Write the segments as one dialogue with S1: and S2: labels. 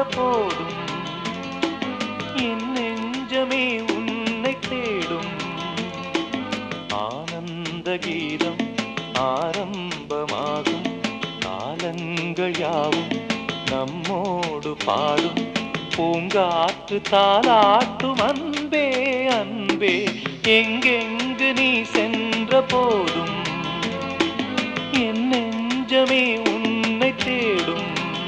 S1: போதும் என் நெஞ்சமே உன்னை தேடும். ஆனந்த கீதம் ஆரம்பமாகும், காலங்கள் யாவும் நம்மோடு பாடும். பூங்காற்று தாலாட்டும் அன்பே அன்பே, எங்கெங்கு நீ சென்ற போதும் என் நெஞ்சமே உன்னை தேடும்.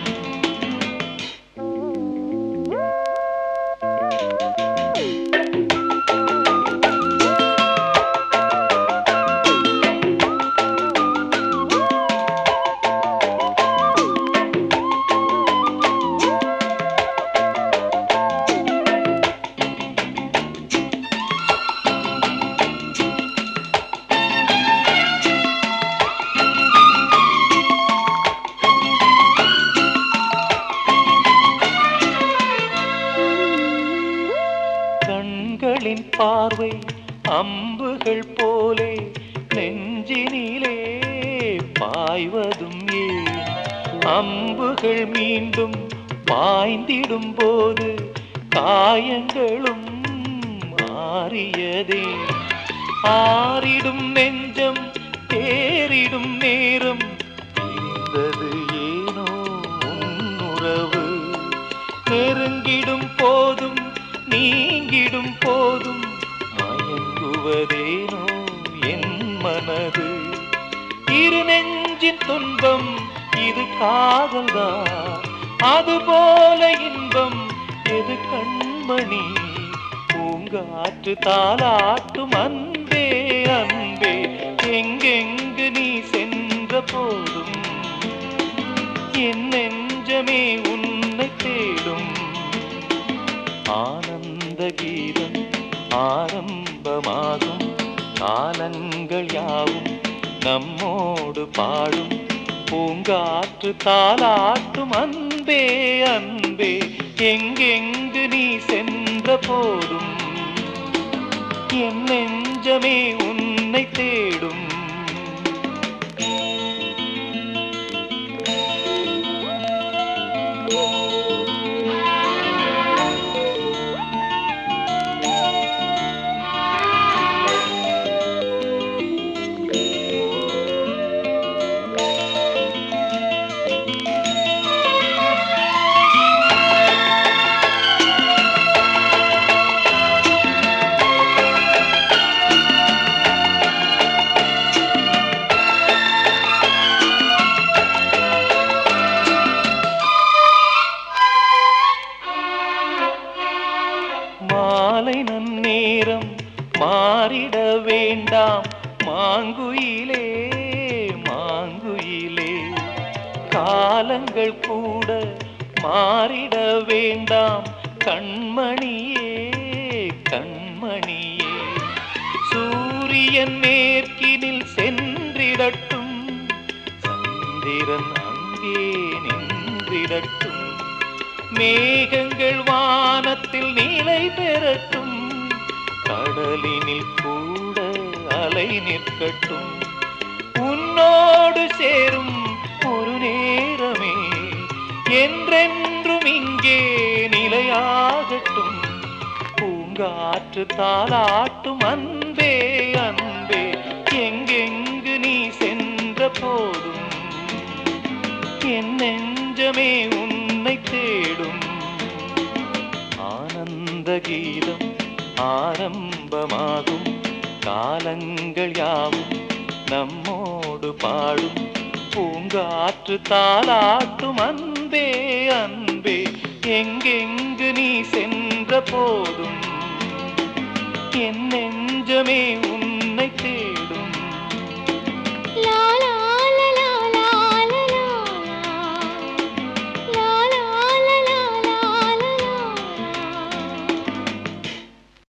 S1: கண்களின் பார்வை அம்புகள் போலே நெஞ்சினிலே பாய்வதும் ஏன்? அம்புகள் மீண்டும் பாய்ந்திடும் போது காயங்களும் ஆறியதே. ஆறிடும் நெஞ்சம் தேறிடும் நேரம் இருந்தது ஏனோ உன்னுறவு. நெருங்கிடும் போதும் நீங்கிடும் போதும் மயங்குவதேனோ என் மனது. இரு நெஞ்சின் துன்பம் இது காதல்தான், அதுபோல இன்பம் எது கண்மணி? பூங்காற்று தாலாட்டும் அன்பே அன்பே, எங்கெங்கு நீ சென்ற போதும் என் நெஞ்சமே உன்னை தேடும். ஆனந்த கீதம் ஆரம்பமாகும், காலங்கள் யாவும் நம்மோடு பாடும். பூங்காற்று தாலாட்டும் அன்பே அன்பே, எங்கெங்கு நீ சென்ற போதும் என் நெஞ்சமே உன்னை தேடும். மாலை நன்னேரம் மாறிட வேண்டாம் மாங்குயிலே மாங்குயிலே. காலங்கள் கூட மாறிட வேண்டாம் கண்மணியே கண்மணியே. சூரியன் மேற்கினில் சென்றிடட்டும், சந்திரன் அங்கே நின்றிடட்டும். மேகங்கள் வானத்தில் நிலை பெறட்டும், கடலினில் கூட அலை நிற்கட்டும். உன்னோடு சேரும் ஒரு நேரமே என்றென்றும் இங்கே நிலையாகட்டும். பூங்காற்று தாலாட்டும் அன்பே அன்பே, எங்கெங்கு நீ சென்ற போதும் என் நெஞ்சமே உன்னை தேடும். ஆனந்த கீதம் ஆரம்பமாகும், காலங்கள் யாவும் நம்மோடு பாடும். பூங்காற்று தாலாட்டும் அன்பே அன்பே, எங்கெங்கு நீ சென்ற போதும் என் நெஞ்சமே